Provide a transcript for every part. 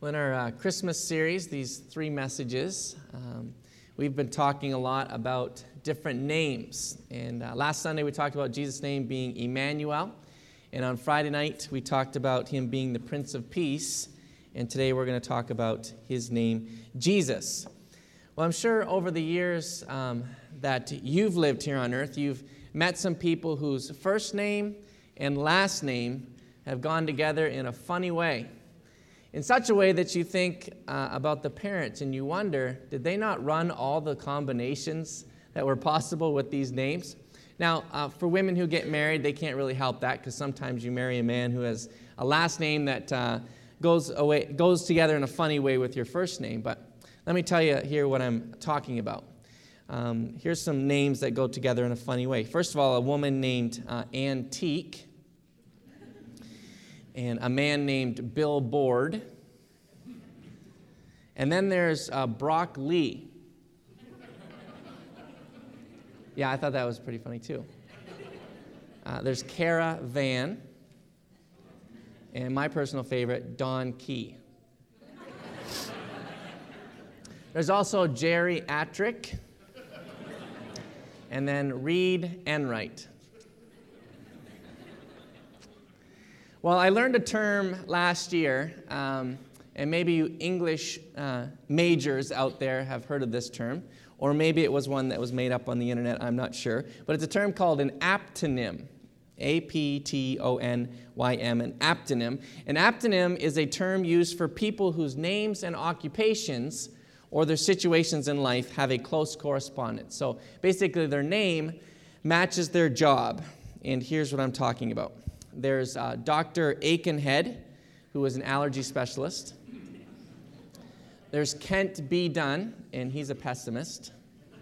Well, in our Christmas series, these three messages, we've been talking a lot about different names. And last Sunday, we talked about Jesus' name being Emmanuel. And on Friday night, we talked about him being the Prince of Peace. And today, we're going to talk about his name, Jesus. Well, I'm sure over the years that you've lived here on earth, you've met some people whose first name and last name have gone together in a funny way. In such a way that you think about the parents and you wonder, did they not run all the combinations that were possible with these names? Now, for women who get married, they can't really help that because sometimes you marry a man who has a last name that goes together in a funny way with your first name. But let me tell you here what I'm talking about. Here's some names that go together in a funny way. First of all, a woman named Antique. And a man named Bill Board. And then there's Brock Lee. Yeah, I thought that was pretty funny too. There's Kara Van. And my personal favorite, Don Key. There's also Jerry Attrick. And then Reed Enright. Well, I learned a term last year, and maybe you English majors out there have heard of this term, or maybe it was one that was made up on the internet, I'm not sure. But it's a term called an aptonym, A-P-T-O-N-Y-M, an aptonym. An aptonym is a term used for people whose names and occupations or their situations in life have a close correspondence. So basically their name matches their job, and here's what I'm talking about. There's Dr. Aikenhead, who is an allergy specialist. There's Kent B. Dunn, and he's a pessimist.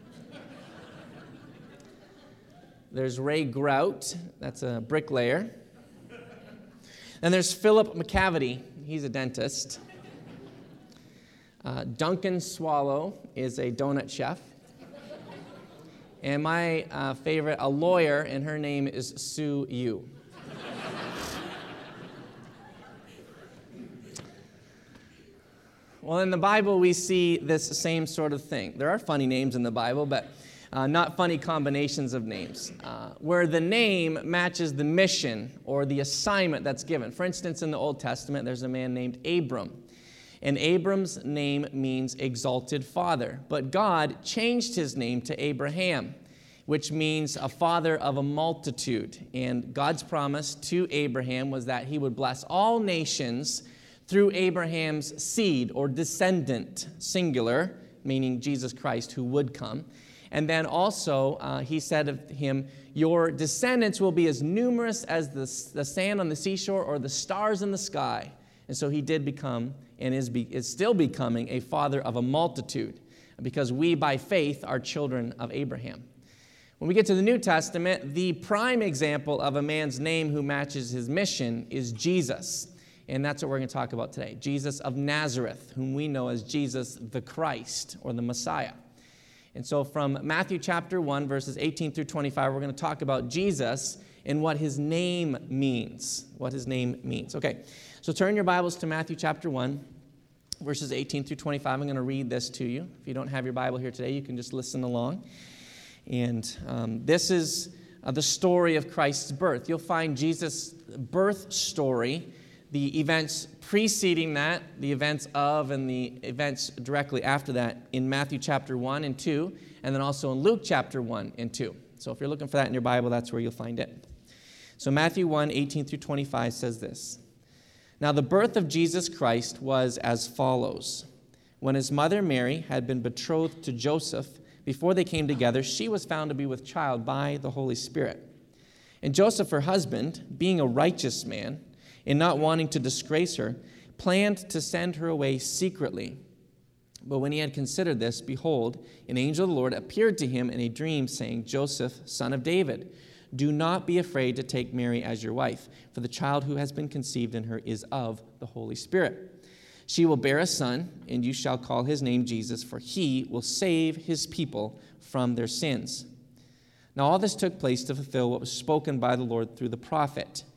There's Ray Grout, that's a bricklayer. Then there's Philip McCavity, he's a dentist. Duncan Swallow is a donut chef. And my favorite, a lawyer, and her name is Sue Yu. Well, in the Bible, we see this same sort of thing. There are funny names in the Bible, but not funny combinations of names, where the name matches the mission or the assignment that's given. For instance, in the Old Testament, there's a man named Abram, and Abram's name means exalted father. But God changed his name to Abraham, which means a father of a multitude. And God's promise to Abraham was that he would bless all nations through Abraham's seed or descendant, singular, meaning Jesus Christ, who would come. And then also he said of him, your descendants will be as numerous as the sand on the seashore or the stars in the sky. And so he did become and is still becoming a father of a multitude, because we by faith are children of Abraham. When we get to the New Testament, the prime example of a man's name who matches his mission is Jesus. And that's what we're going to talk about today. Jesus of Nazareth, whom we know as Jesus the Christ, or the Messiah. And so from Matthew chapter 1, verses 18 through 25, we're going to talk about Jesus and what his name means. What his name means. Okay, so turn your Bibles to Matthew chapter 1, verses 18 through 25. I'm going to read this to you. If you don't have your Bible here today, you can just listen along. And this is the story of Christ's birth. You'll find Jesus' birth story, the events preceding that, the events of, and the events directly after that in Matthew chapter 1 and 2, and then also in Luke chapter 1 and 2. So if you're looking for that in your Bible, that's where you'll find it. So Matthew 1, 18 through 25 says this. Now the birth of Jesus Christ was as follows. When his mother Mary had been betrothed to Joseph, before they came together, she was found to be with child by the Holy Spirit. And Joseph, her husband, being a righteous man, and not wanting to disgrace her, planned to send her away secretly. But when he had considered this, behold, an angel of the Lord appeared to him in a dream, saying, Joseph, son of David, do not be afraid to take Mary as your wife, for the child who has been conceived in her is of the Holy Spirit. She will bear a son, and you shall call his name Jesus, for he will save his people from their sins. Now all this took place to fulfill what was spoken by the Lord through the prophet.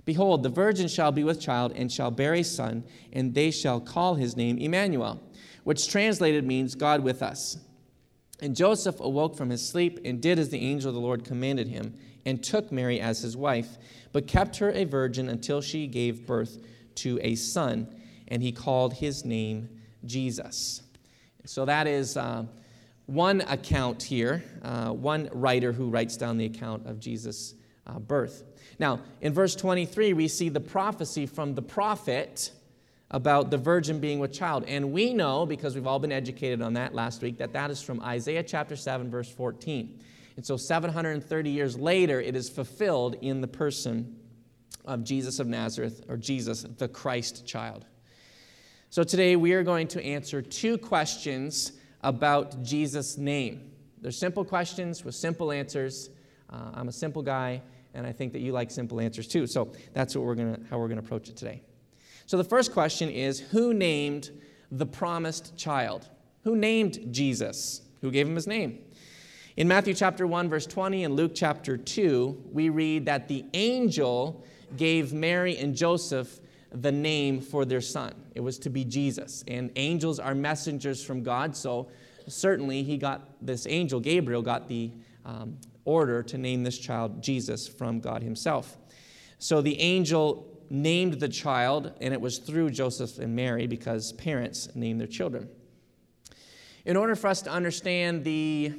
Behold, the virgin shall be with child and shall bear a son, and they shall call his name Emmanuel, which translated means God with us. And Joseph awoke from his sleep and did as the angel of the Lord commanded him, and took Mary as his wife, but kept her a virgin until she gave birth to a son, and he called his name Jesus. So that is one account here, one writer who writes down the account of Jesus' birth. Now, in verse 23, we see the prophecy from the prophet about the virgin being with child. And we know, because we've all been educated on that last week, that that is from Isaiah chapter 7, verse 14. And so 730 years later, it is fulfilled in the person of Jesus of Nazareth, or Jesus, the Christ child. So today we are going to answer two questions about Jesus' name. They're simple questions with simple answers. I'm a simple guy, and I think that you like simple answers too. So that's how we're going to approach it today. So the first question is, who named the promised child? Who named Jesus? Who gave him his name? In Matthew chapter 1, verse 20, and Luke chapter 2, we read that the angel gave Mary and Joseph the name for their son. It was to be Jesus. And angels are messengers from God, so certainly this angel, Gabriel, got the order to name this child Jesus from God himself. So the angel named the child, and it was through Joseph and Mary because parents named their children. In order for us to understand the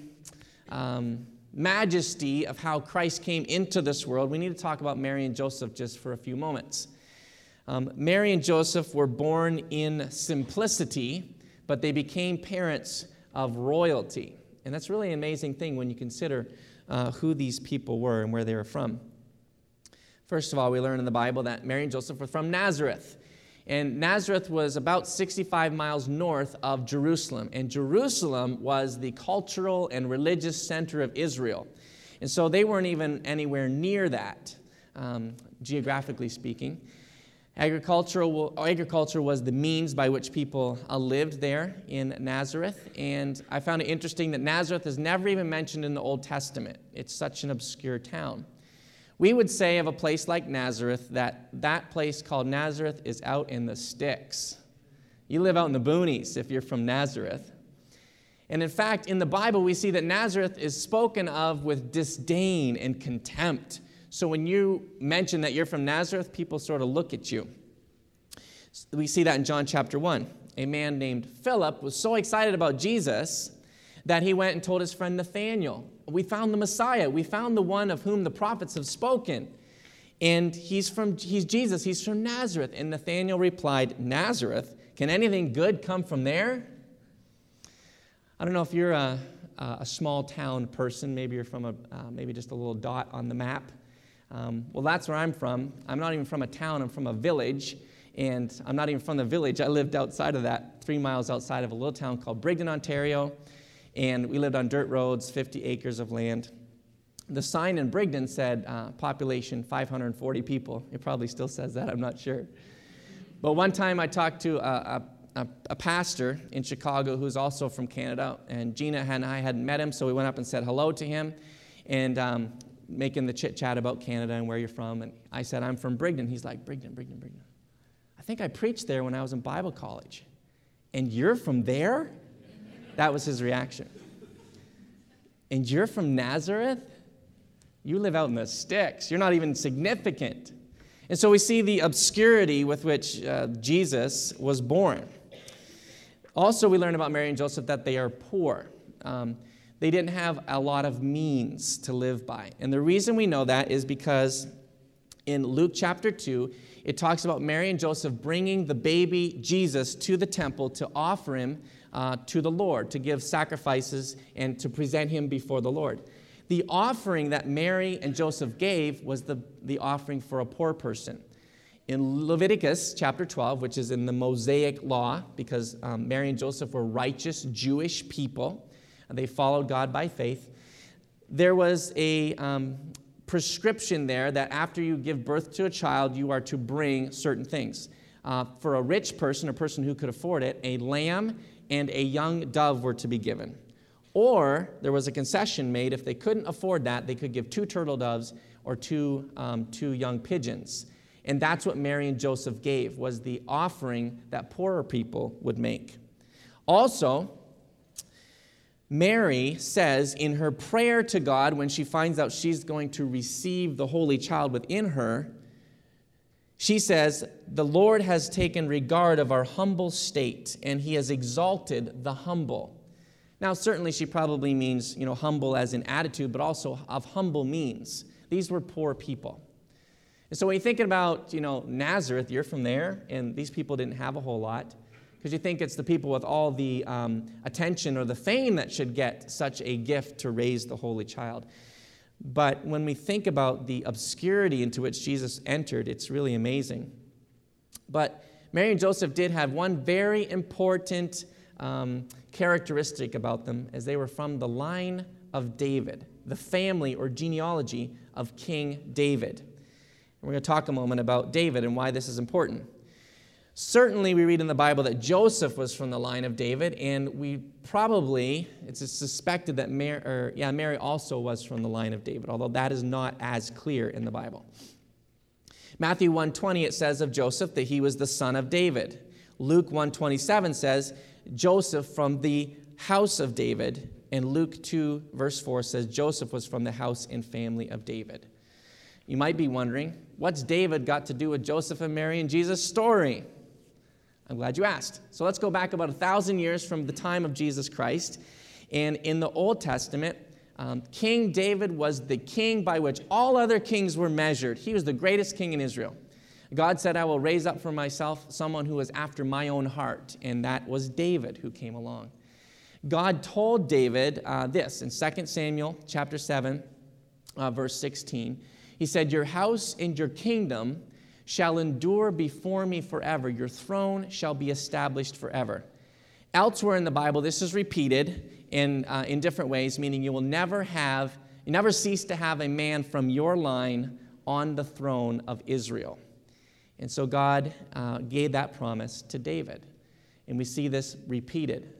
majesty of how Christ came into this world, we need to talk about Mary and Joseph just for a few moments. Mary and Joseph were born in simplicity, but they became parents of royalty. And that's really an amazing thing when you consider who these people were and where they were from. First of all, we learn in the Bible that Mary and Joseph were from Nazareth. And Nazareth was about 65 miles north of Jerusalem. And Jerusalem was the cultural and religious center of Israel. And so they weren't even anywhere near that, geographically speaking. Agriculture was the means by which people lived there in Nazareth. And I found it interesting that Nazareth is never even mentioned in the Old Testament. It's such an obscure town. We would say of a place like Nazareth that place called Nazareth is out in the sticks. You live out in the boonies if you're from Nazareth. And in fact, in the Bible, we see that Nazareth is spoken of with disdain and contempt. So when you mention that you're from Nazareth, people sort of look at you. We see that in John chapter 1. A man named Philip was so excited about Jesus that he went and told his friend Nathanael, we found the Messiah. We found the one of whom the prophets have spoken. And he's Jesus. He's from Nazareth. And Nathanael replied, Nazareth? Can anything good come from there? I don't know if you're a small town person. Maybe you're from maybe just a little dot on the map. Well, that's where I'm from. I'm not even from a town. I'm from a village. And I'm not even from the village. I lived outside of that, 3 miles outside of a little town called Brigden, Ontario. And we lived on dirt roads, 50 acres of land. The sign in Brigden said population 540 people. It probably still says that, I'm not sure. But one time I talked to a pastor in Chicago who's also from Canada, and Gina and I hadn't met him, so we went up and said hello to him, and making the chit-chat about Canada and where you're from. And I said, I'm from Brigden. He's like, Brigden. I think I preached there when I was in Bible college. And you're from there? That was his reaction. And you're from Nazareth? You live out in the sticks. You're not even significant. And so we see the obscurity with which Jesus was born. Also, we learn about Mary and Joseph that they are poor. They didn't have a lot of means to live by. And the reason we know that is because in Luke chapter 2, it talks about Mary and Joseph bringing the baby Jesus to the temple to offer him to the Lord, to give sacrifices and to present him before the Lord. The offering that Mary and Joseph gave was the offering for a poor person. In Leviticus chapter 12, which is in the Mosaic law, because Mary and Joseph were righteous Jewish people, they followed God by faith, there was a prescription there that after you give birth to a child, you are to bring certain things. For a rich person, a person who could afford it, a lamb and a young dove were to be given. Or there was a concession made. If they couldn't afford that, they could give 2 turtle doves or two young pigeons. And that's what Mary and Joseph gave, was the offering that poorer people would make. Also, Mary says in her prayer to God when she finds out she's going to receive the Holy Child within her, she says, "The Lord has taken regard of our humble state, and he has exalted the humble." Now, certainly she probably means, humble as in attitude, but also of humble means. These were poor people. And so when you're thinking about, Nazareth, you're from there, and these people didn't have a whole lot, because you think it's the people with all the attention or the fame that should get such a gift to raise the Holy Child. But when we think about the obscurity into which Jesus entered, it's really amazing. But Mary and Joseph did have one very important characteristic about them, as they were from the line of David, the family or genealogy of King David. And we're going to talk a moment about David and why this is important. Certainly, we read in the Bible that Joseph was from the line of David, and it's suspected that Mary also was from the line of David, although that is not as clear in the Bible. Matthew 1:20, it says of Joseph that he was the son of David. Luke 1:27 says Joseph from the house of David, and Luke 2, verse 4 says Joseph was from the house and family of David. You might be wondering, what's David got to do with Joseph and Mary and Jesus' story? I'm glad you asked. So let's go back about 1,000 years from the time of Jesus Christ. And in the Old Testament, King David was the king by which all other kings were measured. He was the greatest king in Israel. God said, "I will raise up for myself someone who is after my own heart." And that was David who came along. God told David this in 2 Samuel chapter 7, verse 16. He said, "Your house and your kingdom shall endure before me forever. Your throne shall be established forever." Elsewhere in the Bible, this is repeated in different ways, meaning you never cease to have a man from your line on the throne of Israel. And so God gave that promise to David. And we see this repeated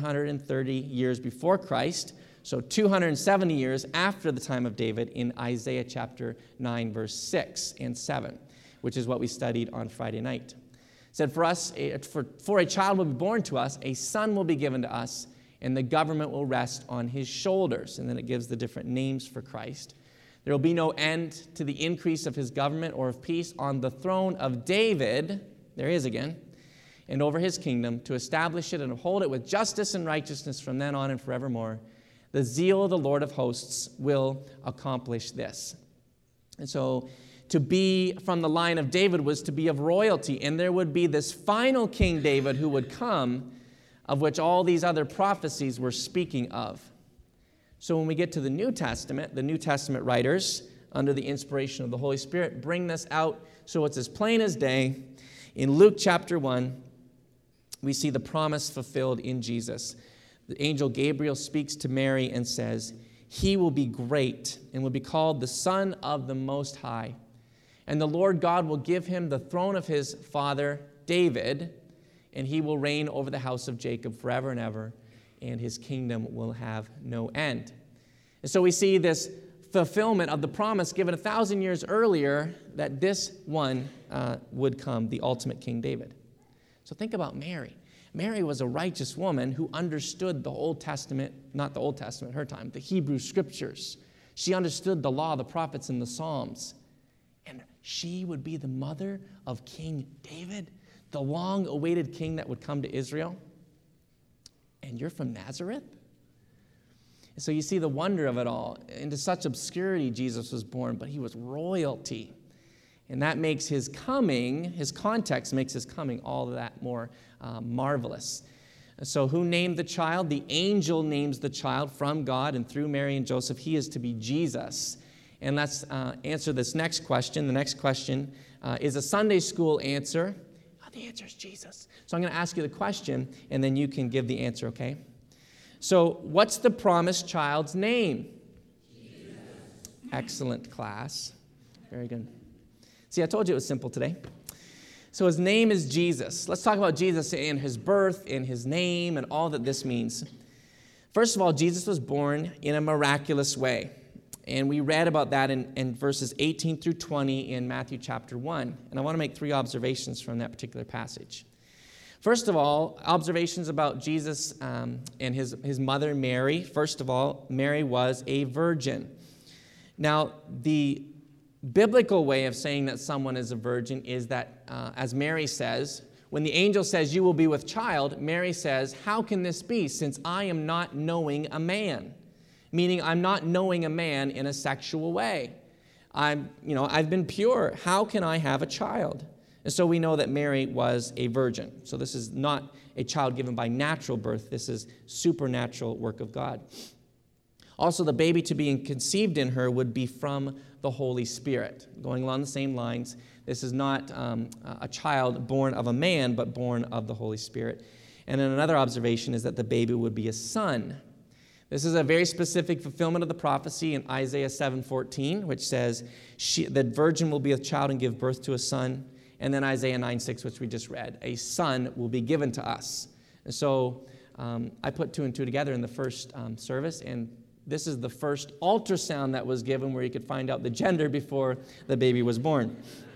730 years before Christ, so 270 years after the time of David in Isaiah chapter 9, verse 6 and 7. Which is what we studied on Friday night. It said, for a child will be born to us, a son will be given to us, and the government will rest on his shoulders. And then it gives the different names for Christ. There will be no end to the increase of his government or of peace on the throne of David, there he is again, and over his kingdom, to establish it and uphold it with justice and righteousness from then on and forevermore. The zeal of the Lord of hosts will accomplish this. And so, to be from the line of David was to be of royalty, and there would be this final King David who would come, of which all these other prophecies were speaking of. So when we get to the New Testament writers, under the inspiration of the Holy Spirit, bring this out so it's as plain as day. In Luke chapter 1, we see the promise fulfilled in Jesus. The angel Gabriel speaks to Mary and says, "He will be great and will be called the Son of the Most High. And the Lord God will give him the throne of his father David, and he will reign over the house of Jacob forever and ever, and his kingdom will have no end." And so we see this fulfillment of the promise given 1,000 years earlier that this one would come, the ultimate King David. So think about Mary. Mary was a righteous woman who understood the Old Testament, not the Old Testament, her time, the Hebrew Scriptures. She understood the law, the prophets, and the Psalms. And she would be the mother of King David, the long-awaited king that would come to Israel. And you're from Nazareth? And so you see the wonder of it all. Into such obscurity Jesus was born, but he was royalty. And that makes his coming, his context makes his coming all that more marvelous. So who named the child? The angel names the child from God and through Mary and Joseph. He is to be Jesus. And let's answer this next question. The next question is a Sunday school answer. The answer is Jesus. So I'm going to ask you the question, and then you can give the answer, okay? So what's the promised child's name? Jesus. Excellent, class. Very good. See, I told you it was simple today. So his name is Jesus. Let's talk about Jesus and his birth and his name and all that this means. First of all, Jesus was born in a miraculous way. And we read about that in verses 18 through 20 in Matthew chapter 1. And I want to make 3 observations from that particular passage. First of all, observations about Jesus and his mother Mary. First of all, Mary was a virgin. Now, the biblical way of saying that someone is a virgin is that, as Mary says, when the angel says, "You will be with child," Mary says, "How can this be, since I am not knowing a man?" Meaning, I'm not knowing a man in a sexual way. I've been pure. How can I have a child? And so we know that Mary was a virgin. So this is not a child given by natural birth. This is supernatural work of God. Also, the baby to be conceived in her would be from the Holy Spirit. Going along the same lines, this is not a child born of a man, but born of the Holy Spirit. And then another observation is that the baby would be a son. This is a very specific fulfillment of the prophecy in Isaiah 7:14, which says, "The virgin will be a child and give birth to a son." And then Isaiah 9:6, which we just read, "A son will be given to us." And so I put 2 and 2 together in the first service, and this is the first ultrasound that was given where you could find out the gender before the baby was born.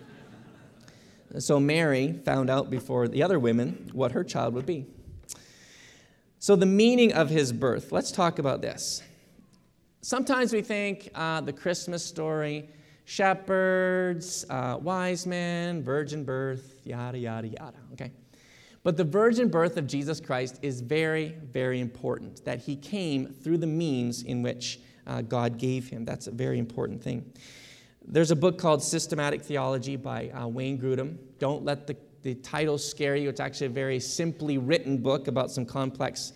So Mary found out before the other women what her child would be. So the meaning of his birth. Let's talk about this. Sometimes we think the Christmas story, shepherds, wise men, virgin birth, yada, yada, yada, okay? But the virgin birth of Jesus Christ is very, very important, that he came through the means in which God gave him. That's a very important thing. There's a book called Systematic Theology by Wayne Grudem. Don't let the title scare you. It's actually a very simply written book about some complex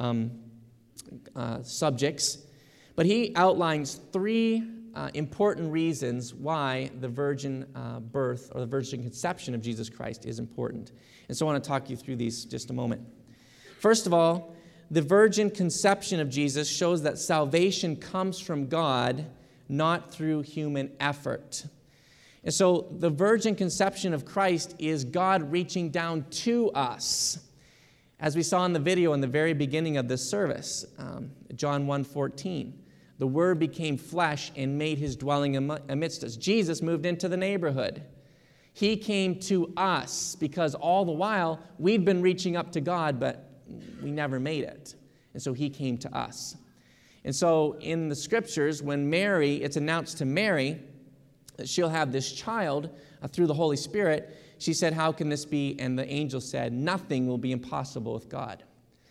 subjects. But he outlines 3 important reasons why the virgin birth or the virgin conception of Jesus Christ is important. And so I want to talk you through these just a moment. First of all, the virgin conception of Jesus shows that salvation comes from God, not through human effort. And so the virgin conception of Christ is God reaching down to us. As we saw in the video in the very beginning of this service, John 1:14, the Word became flesh and made his dwelling amidst us. Jesus moved into the neighborhood. He came to us because all the while we'd been reaching up to God, but we never made it. And so he came to us. And so in the scriptures, when it's announced to Mary that she'll have this child through the Holy Spirit, she said, "How can this be?" And the angel said, "Nothing will be impossible with God."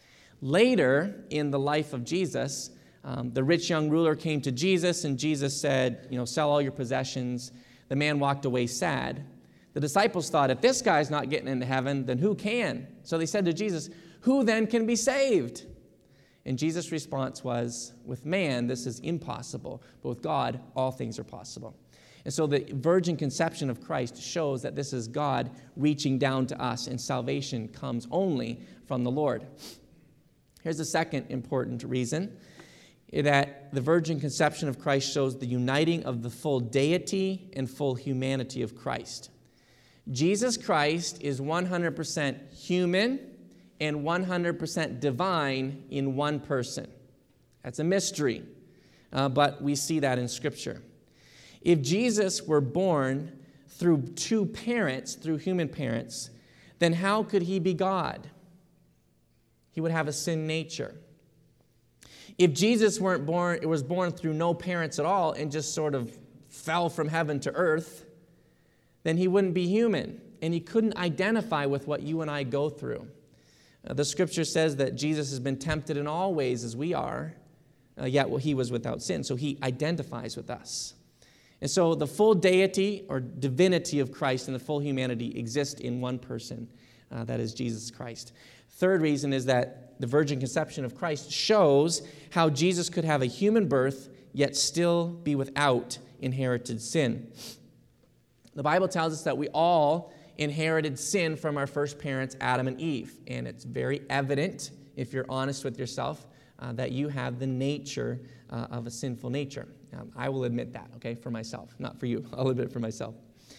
Later in the life of Jesus, the rich young ruler came to Jesus, and Jesus said, "Sell all your possessions." The man walked away sad. The disciples thought, if this guy's not getting into heaven, then who can? So they said to Jesus, "Who then can be saved?" And Jesus' response was, "With man, this is impossible, but with God, all things are possible." And so the virgin conception of Christ shows that this is God reaching down to us, and salvation comes only from the Lord. Here's the second important reason, that the virgin conception of Christ shows the uniting of the full deity and full humanity of Christ. Jesus Christ is 100% human and 100% divine in one person. That's a mystery, but we see that in Scripture. If Jesus were born through 2 parents, through human parents, then how could he be God? He would have a sin nature. If Jesus was born through no parents at all and just sort of fell from heaven to earth, then he wouldn't be human, and he couldn't identify with what you and I go through. The Scripture says that Jesus has been tempted in all ways as we are, yet he was without sin, so he identifies with us. And so the full deity or divinity of Christ and the full humanity exist in one person, that is Jesus Christ. Third reason is that the virgin conception of Christ shows how Jesus could have a human birth, yet still be without inherited sin. The Bible tells us that we all inherited sin from our first parents, Adam and Eve. And it's very evident, if you're honest with yourself, that you have the nature of a sinful nature. I will admit that, okay, for myself, not for you. I'll admit it for myself.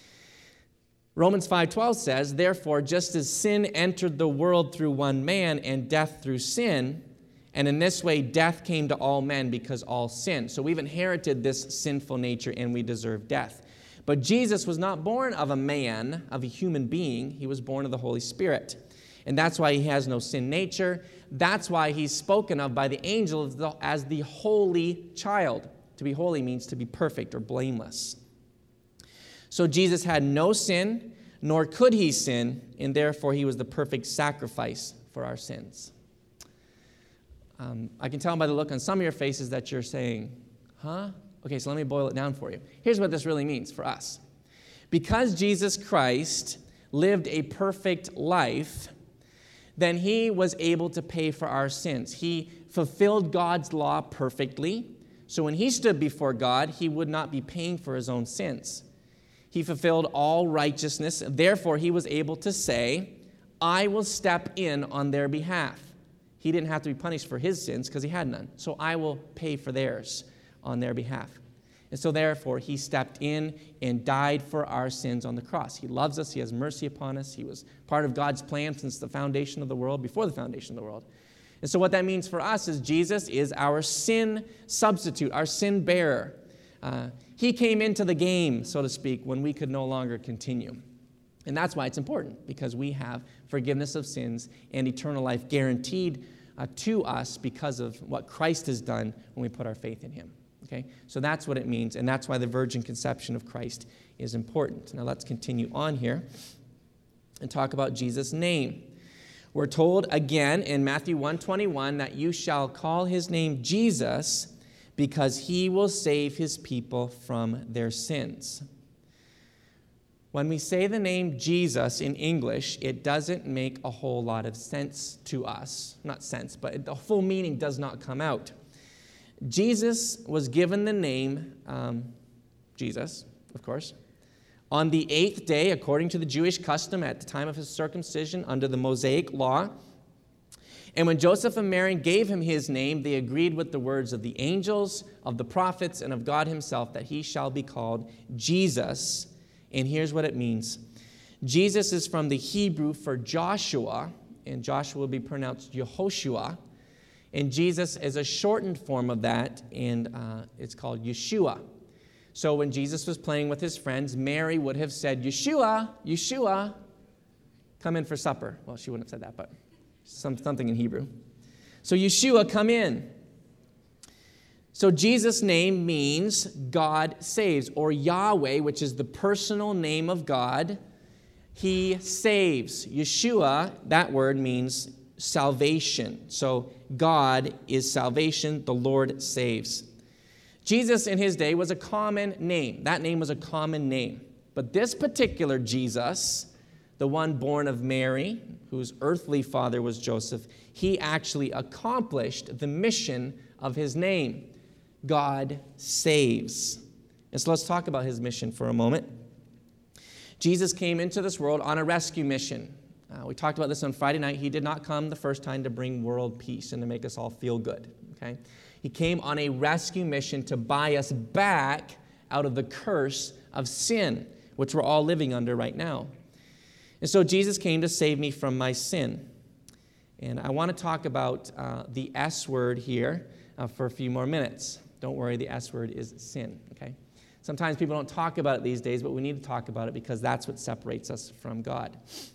Romans 5:12 says, "Therefore, just as sin entered the world through one man and death through sin, And in this way, death came to all men because all sinned. So we've inherited this sinful nature and we deserve death. But Jesus was not born of a man, of a human being. He was born of the Holy Spirit. And that's why he has no sin nature. That's why he's spoken of by the angels as the holy child. To be holy means to be perfect or blameless. So Jesus had no sin, nor could he sin, and therefore he was the perfect sacrifice for our sins. I can tell by the look on some of your faces that you're saying, huh? Okay, so let me boil it down for you. Here's what this really means for us. Because Jesus Christ lived a perfect life, then he was able to pay for our sins. He fulfilled God's law perfectly. So when he stood before God, he would not be paying for his own sins. He fulfilled all righteousness. Therefore, he was able to say, I will step in on their behalf. He didn't have to be punished for his sins because he had none. So I will pay for theirs on their behalf. And so therefore, he stepped in and died for our sins on the cross. He loves us. He has mercy upon us. He was part of God's plan since the foundation of the world, before the foundation of the world. And so what that means for us is Jesus is our sin substitute, our sin bearer. He came into the game, so to speak, when we could no longer continue. And that's why it's important, because we have forgiveness of sins and eternal life guaranteed to us because of what Christ has done when we put our faith in him. Okay? So that's what it means, and that's why the virgin conception of Christ is important. Now let's continue on here and talk about Jesus' name. We're told again in Matthew 1:21 that you shall call his name Jesus because he will save his people from their sins. When we say the name Jesus in English, it doesn't make a whole lot of sense to us. Not sense, but the full meaning does not come out. Jesus was given the name Jesus, of course, on the 8th day, according to the Jewish custom at the time of his circumcision under the Mosaic law. And when Joseph and Mary gave him his name, they agreed with the words of the angels, of the prophets, and of God himself that he shall be called Jesus. And here's what it means. Jesus is from the Hebrew for Joshua, and Joshua will be pronounced Yehoshua. And Jesus is a shortened form of that, and it's called Yeshua. So when Jesus was playing with his friends, Mary would have said, Yeshua, Yeshua, come in for supper. Well, she wouldn't have said that, but something in Hebrew. So Yeshua, come in. So Jesus' name means God saves, or Yahweh, which is the personal name of God. He saves. Yeshua, that word means salvation. So God is salvation. The Lord saves. Jesus in his day was a common name. That name was a common name. But this particular Jesus, the one born of Mary, whose earthly father was Joseph, he actually accomplished the mission of his name. God saves. And so let's talk about his mission for a moment. Jesus came into this world on a rescue mission. We talked about this on Friday night. He did not come the first time to bring world peace and to make us all feel good. Okay? He came on a rescue mission to buy us back out of the curse of sin, which we're all living under right now. And so Jesus came to save me from my sin. And I want to talk about the S word here for a few more minutes. Don't worry, the S word is sin, okay? Sometimes people don't talk about it these days, but we need to talk about it because that's what separates us from God.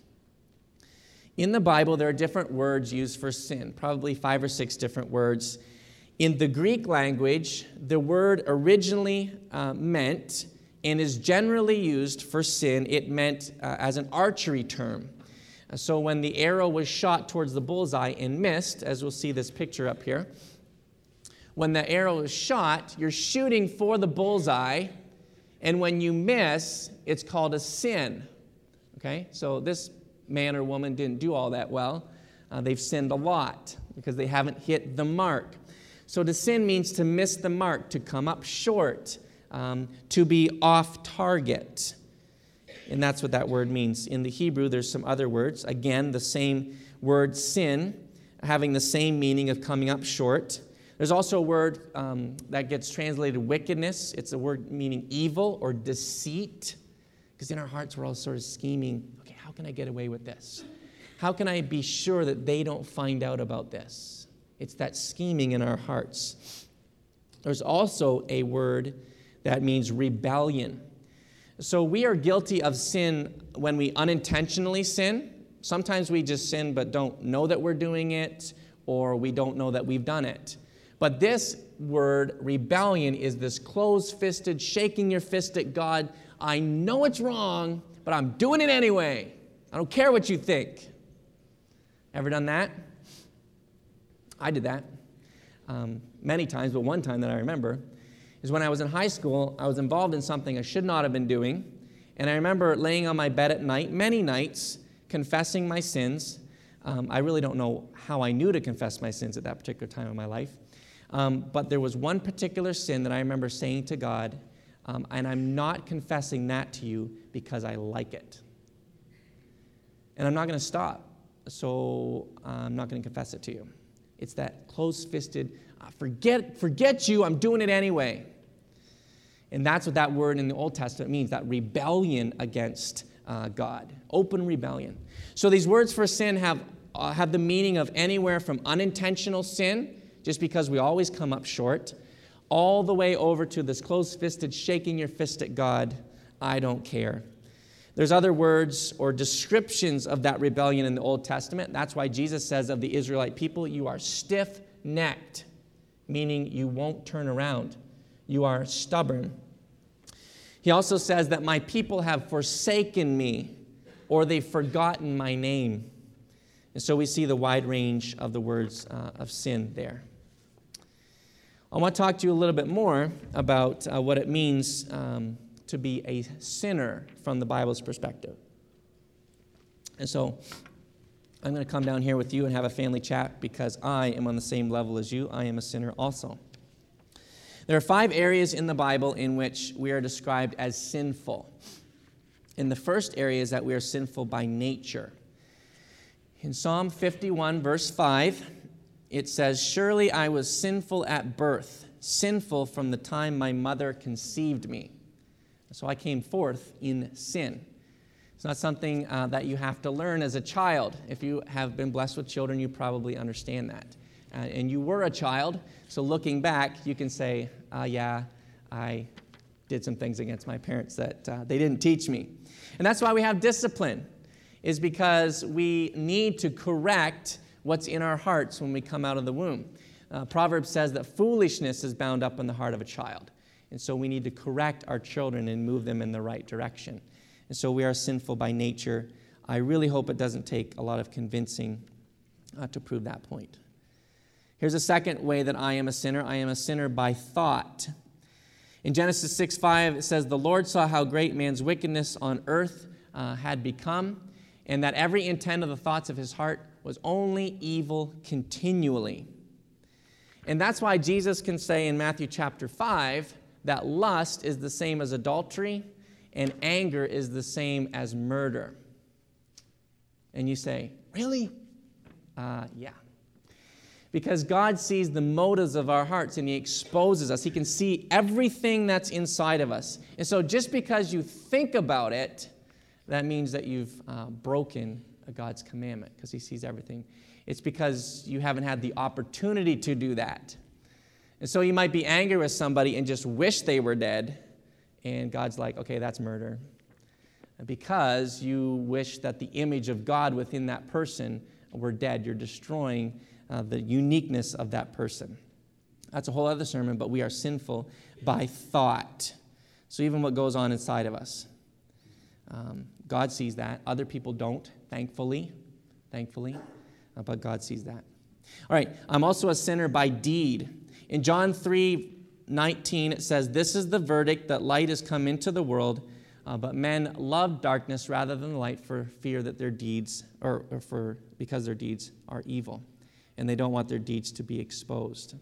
In the Bible, there are different words used for sin, probably 5 or 6 different words. In the Greek language, the word originally meant, and is generally used for sin, it meant as an archery term. So when the arrow was shot towards the bullseye and missed, as we'll see this picture up here, when the arrow is shot, you're shooting for the bullseye, and when you miss, it's called a sin. Okay? So this man or woman didn't do all that well. They've sinned a lot because they haven't hit the mark. So to sin means to miss the mark, to come up short, to be off target. And that's what that word means. In the Hebrew, there's some other words. Again, the same word sin, having the same meaning of coming up short. There's also a word that gets translated wickedness. It's a word meaning evil or deceit. Because in our hearts, we're all sort of scheming, okay, how can I get away with this? How can I be sure that they don't find out about this? It's that scheming in our hearts. There's also a word that means rebellion. So we are guilty of sin when we unintentionally sin. Sometimes we just sin but don't know that we're doing it, or we don't know that we've done it. But this word, rebellion, is this closed-fisted, shaking your fist at God. I know it's wrong, but I'm doing it anyway. I don't care what you think. Ever done that? I did that many times, but one time that I remember is when I was in high school. I was involved in something I should not have been doing, and I remember laying on my bed at night, many nights, confessing my sins. I really don't know how I knew to confess my sins at that particular time of my life, but there was one particular sin that I remember saying to God, and I'm not confessing that to you because I like it. And I'm not going to stop, so I'm not going to confess it to you. It's that close-fisted, forget you, I'm doing it anyway. And that's what that word in the Old Testament means, that rebellion against God, open rebellion. So these words for sin have the meaning of anywhere from unintentional sin, just because we always come up short, all the way over to this close-fisted, shaking your fist at God, I don't care. There's other words or descriptions of that rebellion in the Old Testament. That's why Jesus says of the Israelite people, you are stiff-necked, meaning you won't turn around. You are stubborn. He also says that my people have forsaken me, or they've forgotten my name. And so we see the wide range of the words of sin there. I want to talk to you a little bit more about what it means to be a sinner from the Bible's perspective. And so I'm going to come down here with you and have a family chat because I am on the same level as you. I am a sinner also. There are 5 areas in the Bible in which we are described as sinful. And the first area is that we are sinful by nature. In Psalm 51, verse 5, it says, "Surely I was sinful at birth, sinful from the time my mother conceived me." So I came forth in sin. It's not something that you have to learn as a child. If you have been blessed with children, you probably understand that. And you were a child, so looking back, you can say, yeah, I did some things against my parents that they didn't teach me. And that's why we have discipline, is because we need to correct what's in our hearts when we come out of the womb. Proverbs says that foolishness is bound up in the heart of a child. And so we need to correct our children and move them in the right direction. And so we are sinful by nature. I really hope it doesn't take a lot of convincing to prove that point. Here's a second way that I am a sinner. I am a sinner by thought. In Genesis 6:5, it says, "The Lord saw how great man's wickedness on earth had become, and that every intent of the thoughts of his heart was only evil continually." And that's why Jesus can say in Matthew chapter 5 that lust is the same as adultery and anger is the same as murder. And you say, really? Yeah. Because God sees the motives of our hearts and He exposes us. He can see everything that's inside of us. And so just because you think about it, that means that you've broken God's commandment, because He sees everything. It's because you haven't had the opportunity to do that. And so you might be angry with somebody and just wish they were dead, and God's like, okay, that's murder. Because you wish that the image of God within that person were dead. You're destroying the uniqueness of that person. That's a whole other sermon, but we are sinful by thought. So even what goes on inside of us. God sees that. Other people don't, thankfully. But God sees that. All right, I'm also a sinner by deed. In John 3:19, it says, "This is the verdict, that light has come into the world, but men love darkness rather than the light for fear that their deeds, because their deeds are evil." And they don't want their deeds to be exposed.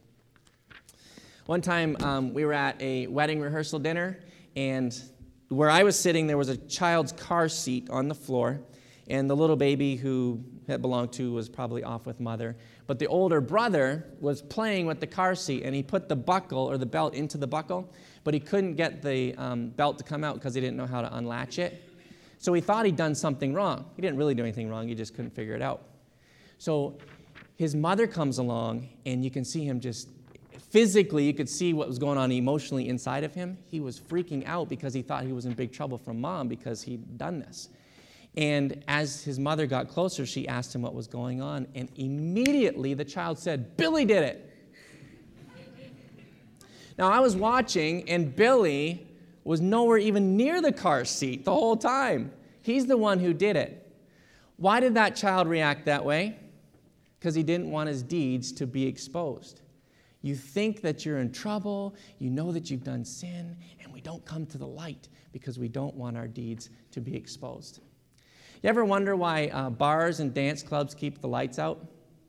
One time, we were at a wedding rehearsal dinner, and where I was sitting, there was a child's car seat on the floor, and the little baby who it belonged to was probably off with mother. But the older brother was playing with the car seat, and he put the buckle or the belt into the buckle, but he couldn't get the belt to come out because he didn't know how to unlatch it. So he thought he'd done something wrong. He didn't really do anything wrong. He just couldn't figure it out. So his mother comes along, and you can see him just physically, you could see what was going on emotionally inside of him. He was freaking out because he thought he was in big trouble from mom because he'd done this. And as his mother got closer, she asked him what was going on, and immediately the child said, "Billy did it." Now, I was watching, and Billy was nowhere even near the car seat the whole time. He's the one who did it. Why did that child react that way? Because he didn't want his deeds to be exposed. You think that you're in trouble, you know that you've done sin, and we don't come to the light because we don't want our deeds to be exposed. You ever wonder why bars and dance clubs keep the lights out?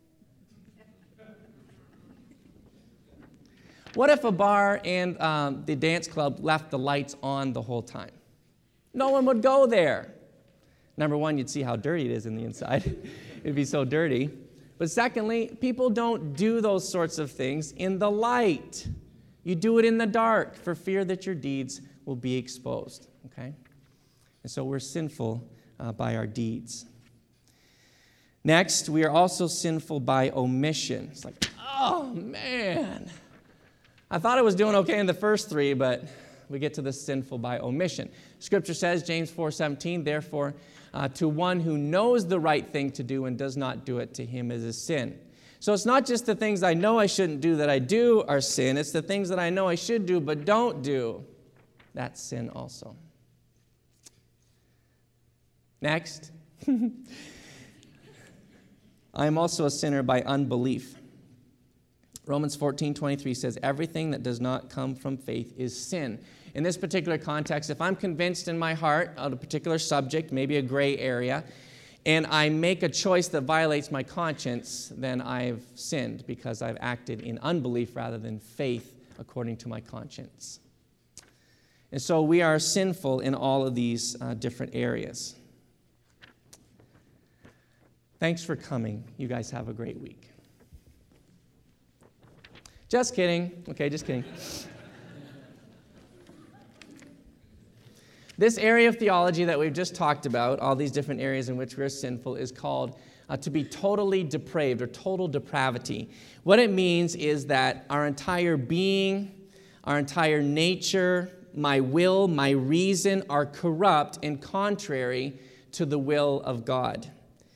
What if a bar and the dance club left the lights on the whole time? No one would go there. Number one, you'd see how dirty it is in the inside. It'd be so dirty. But secondly, people don't do those sorts of things in the light. You do it in the dark for fear that your deeds will be exposed, okay? And so we're sinful by our deeds. Next, we are also sinful by omission. It's like, oh, man. I thought I was doing okay in the first three, but we get to the sinful by omission. Scripture says, James 4:17, therefore, to one who knows the right thing to do and does not do it, to him is a sin. So it's not just the things I know I shouldn't do that I do are sin. It's the things that I know I should do but don't do. That's sin also. Next. I am also a sinner by unbelief. Romans 14:23 says, everything that does not come from faith is sin. In this particular context, if I'm convinced in my heart of a particular subject, maybe a gray area, and I make a choice that violates my conscience, then I've sinned because I've acted in unbelief rather than faith according to my conscience. And so we are sinful in all of these different areas. Thanks for coming. You guys have a great week. Just kidding. Okay, just kidding. This area of theology that we've just talked about, all these different areas in which we're sinful, is called to be totally depraved or total depravity. What it means is that our entire being, our entire nature, my will, my reason are corrupt and contrary to the will of God.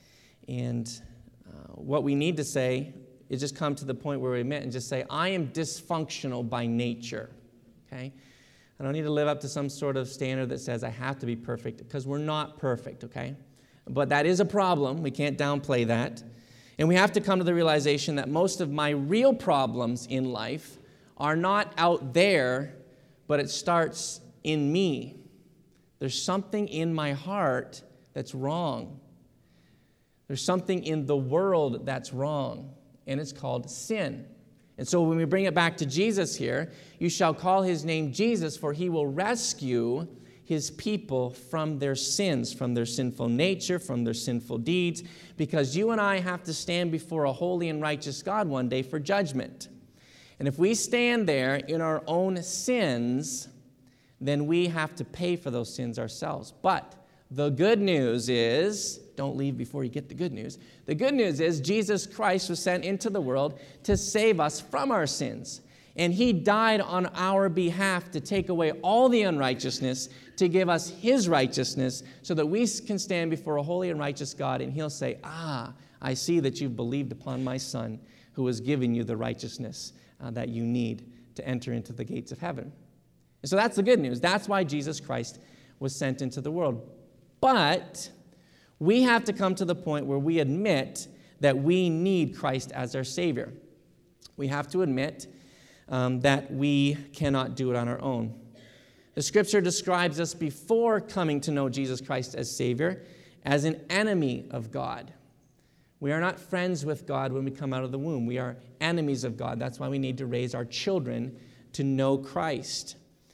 And what we need to say is just come to the point where we admit and just say, I am dysfunctional by nature, okay? I don't need to live up to some sort of standard that says I have to be perfect, because we're not perfect, okay? But that is a problem. We can't downplay that. And we have to come to the realization that most of my real problems in life are not out there, but it starts in me. There's something in my heart that's wrong. There's something in the world that's wrong, and it's called sin. And so when we bring it back to Jesus here, you shall call his name Jesus, for he will rescue his people from their sins, from their sinful nature, from their sinful deeds, because you and I have to stand before a holy and righteous God one day for judgment. And if we stand there in our own sins, then we have to pay for those sins ourselves. But the good news is, don't leave before you get the good news. The good news is Jesus Christ was sent into the world to save us from our sins. And he died on our behalf to take away all the unrighteousness, to give us his righteousness, so that we can stand before a holy and righteous God, and he'll say, I see that you've believed upon my Son, who has given you the righteousness that you need to enter into the gates of heaven. And so that's the good news. That's why Jesus Christ was sent into the world. But we have to come to the point where we admit that we need Christ as our Savior. We have to admit that we cannot do it on our own. The Scripture describes us before coming to know Jesus Christ as Savior as an enemy of God. We are not friends with God when we come out of the womb. We are enemies of God. That's why we need to raise our children to know Christ.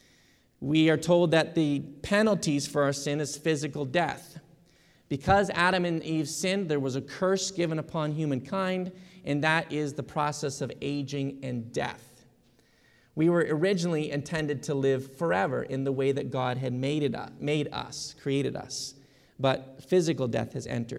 We are told that the penalties for our sin is physical death. Because Adam and Eve sinned, there was a curse given upon humankind, and that is the process of aging and death. We were originally intended to live forever in the way that God had made us, created us. But physical death has entered.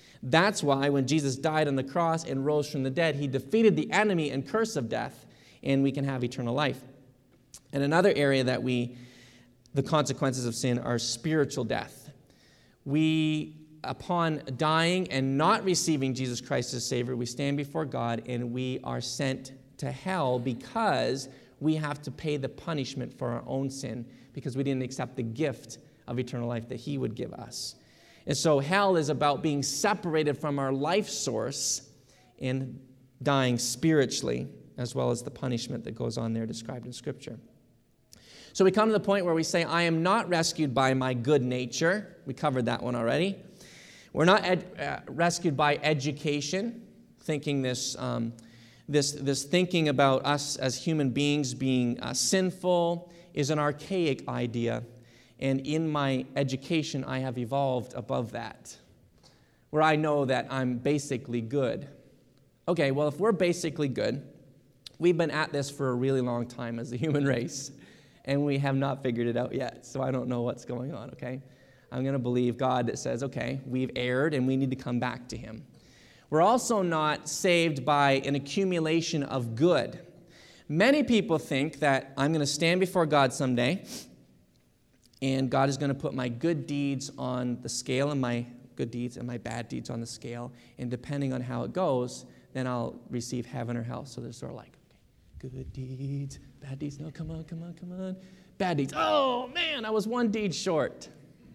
That's why when Jesus died on the cross and rose from the dead, he defeated the enemy and curse of death, and we can have eternal life. And another area that the consequences of sin are spiritual death. We, upon dying and not receiving Jesus Christ as Savior, we stand before God and we are sent to hell because we have to pay the punishment for our own sin because we didn't accept the gift of eternal life that he would give us. And so hell is about being separated from our life source and dying spiritually, as well as the punishment that goes on there described in Scripture. So we come to the point where we say, I am not rescued by my good nature. We covered that one already. We're not rescued by education, thinking this thinking about us as human beings being sinful is an archaic idea. And in my education, I have evolved above that, where I know that I'm basically good. Okay, well, if we're basically good, we've been at this for a really long time as the human race, and we have not figured it out yet, so I don't know what's going on, okay? I'm going to believe God that says, okay, we've erred, and we need to come back to him. We're also not saved by an accumulation of good. Many people think that I'm going to stand before God someday, and God is going to put my good deeds on the scale and my good deeds and my bad deeds on the scale. And depending on how it goes, then I'll receive heaven or hell. So they're sort of like, okay, good deeds, bad deeds. No, come on. Bad deeds. Oh, man, I was one deed short.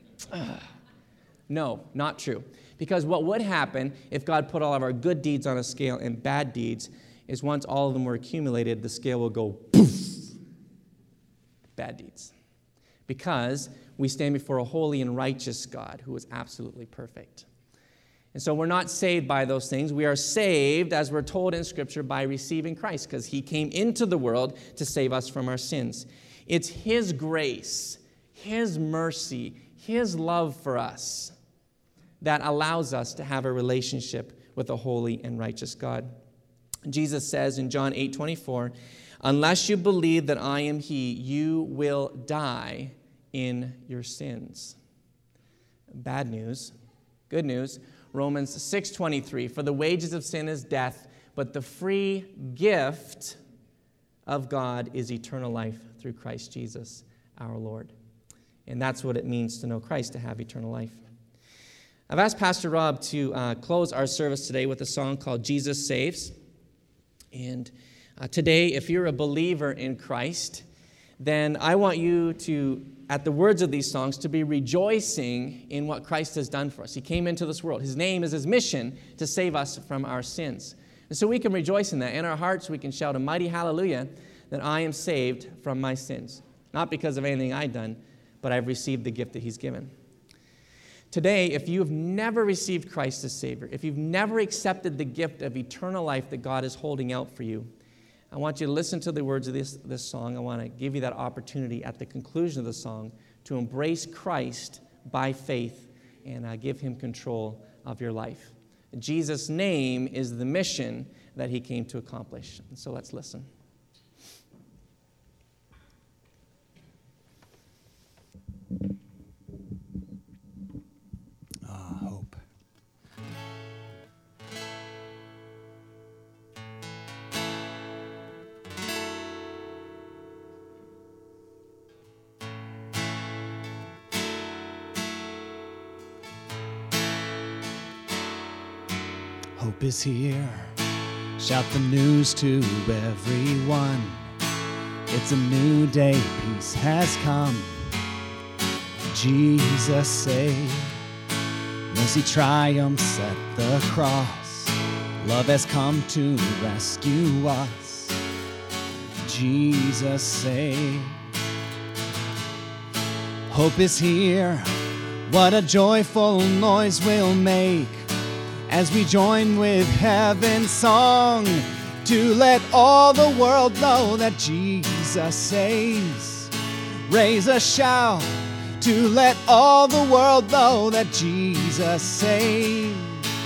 No, not true. Because what would happen if God put all of our good deeds on a scale and bad deeds is once all of them were accumulated, the scale will go poof. Bad deeds. Because we stand before a holy and righteous God who is absolutely perfect. And so we're not saved by those things. We are saved, as we're told in Scripture, by receiving Christ, because he came into the world to save us from our sins. It's his grace, his mercy, his love for us that allows us to have a relationship with a holy and righteous God. Jesus says in John 8:24, unless you believe that I am he, you will die in your sins. Bad news. Good news. Romans 6:23, for the wages of sin is death, but the free gift of God is eternal life through Christ Jesus our Lord. And that's what it means to know Christ, to have eternal life. I've asked Pastor Rob to close our service today with a song called Jesus Saves. And today, if you're a believer in Christ, then I want you to, at the words of these songs, to be rejoicing in what Christ has done for us. He came into this world. His name is his mission to save us from our sins. And so we can rejoice in that. In our hearts, we can shout a mighty hallelujah that I am saved from my sins. Not because of anything I've done, but I've received the gift that he's given. Today, if you have never received Christ as Savior, if you've never accepted the gift of eternal life that God is holding out for you, I want you to listen to the words of this song. I want to give you that opportunity at the conclusion of the song to embrace Christ by faith and give him control of your life. Jesus' name is the mission that he came to accomplish. And so let's listen. Hope. Hope is here. Shout the news to everyone. It's a new day, peace has come. Jesus saved. Mercy triumphs at the cross. Love has come to rescue us. Jesus saved. Hope is here. What a joyful noise we'll make as we join with heaven's song to let all the world know that Jesus saves. Raise a shout to let all the world know that Jesus saves.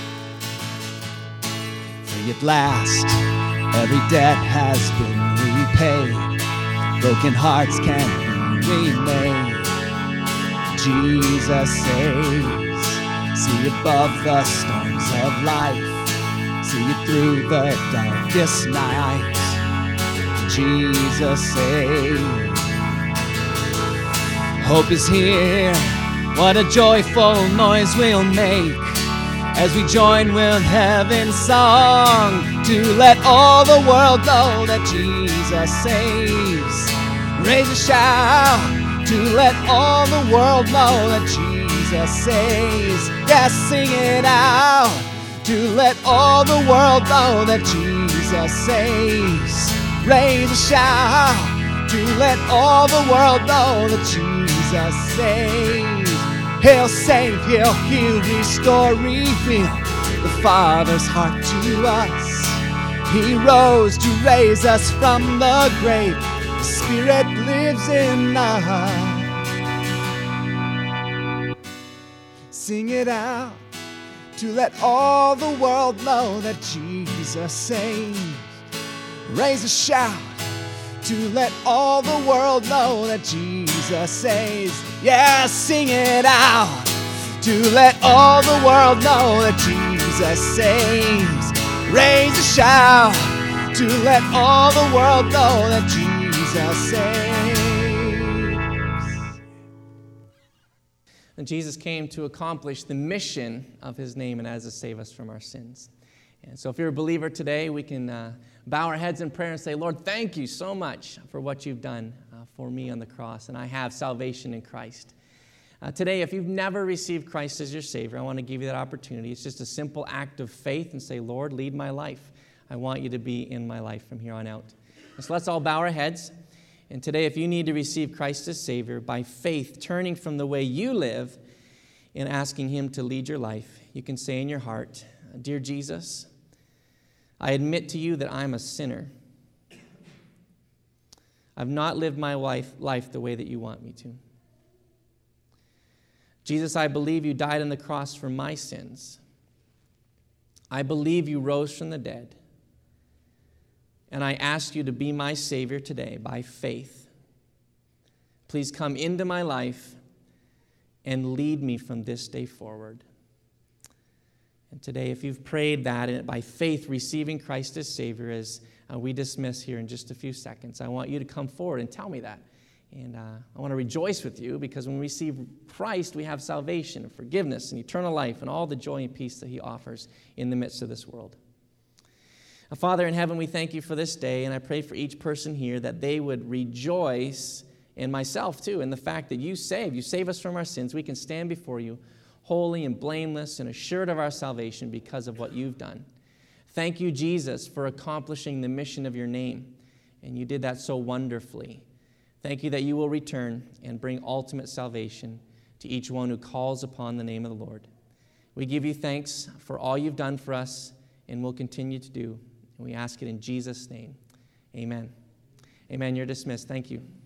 Free at last, every debt has been repaid. Broken hearts can be remade. Jesus saves, See above the storms of life, see you through the darkest night. Jesus saves. Hope is here, what a joyful noise we'll make as we join with heaven's song to let all the world know that Jesus saves. Raise a shout to let all the world know that Jesus saves. Yes, sing it out to let all the world know that Jesus saves. Raise a shout to let all the world know that Jesus saves. He'll save, he'll heal, restore, reveal the Father's heart to us. He rose to raise us from the grave. The Spirit lives in us. Sing it out to let all the world know that Jesus saves. Raise a shout to let all the world know that Jesus saves. Yeah, sing it out to let all the world know that Jesus saves. Raise a shout to let all the world know that Jesus saves. And Jesus came to accomplish the mission of his name, and that is to save us from our sins. And so if you're a believer today, we can bow our heads in prayer and say, Lord, thank you so much for what you've done for me on the cross, and I have salvation in Christ. Today, if you've never received Christ as your Savior, I want to give you that opportunity. It's just a simple act of faith and say, Lord, lead my life. I want you to be in my life from here on out. And so let's all bow our heads. And today, if you need to receive Christ as Savior, by faith, turning from the way you live and asking him to lead your life, you can say in your heart, Dear Jesus, I admit to you that I'm a sinner. I've not lived my life the way that you want me to. Jesus, I believe you died on the cross for my sins. I believe you rose from the dead. And I ask you to be my Savior today by faith. Please come into my life and lead me from this day forward. And today, if you've prayed that and by faith receiving Christ as Savior, as we dismiss here in just a few seconds, I want you to come forward and tell me that. And I want to rejoice with you, because when we receive Christ, we have salvation and forgiveness and eternal life and all the joy and peace that he offers in the midst of this world. Father in heaven, we thank you for this day, and I pray for each person here that they would rejoice, and myself too, in the fact that you save us from our sins. We can stand before you holy and blameless and assured of our salvation because of what you've done. Thank you, Jesus, for accomplishing the mission of your name, and you did that so wonderfully. Thank you that you will return and bring ultimate salvation to each one who calls upon the name of the Lord. We give you thanks for all you've done for us and will continue to do. And we ask it in Jesus' name. Amen. Amen. You're dismissed. Thank you.